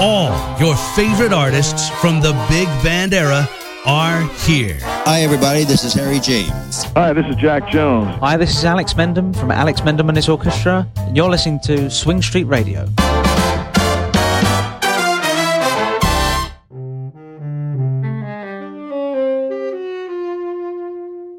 All your favorite artists from the big band era are here. Hi, everybody. This is Harry James. Hi, this is Jack Jones. Hi, this is Alex Mendham from Alex Mendham and his Orchestra, and you're listening to Swing Street Radio.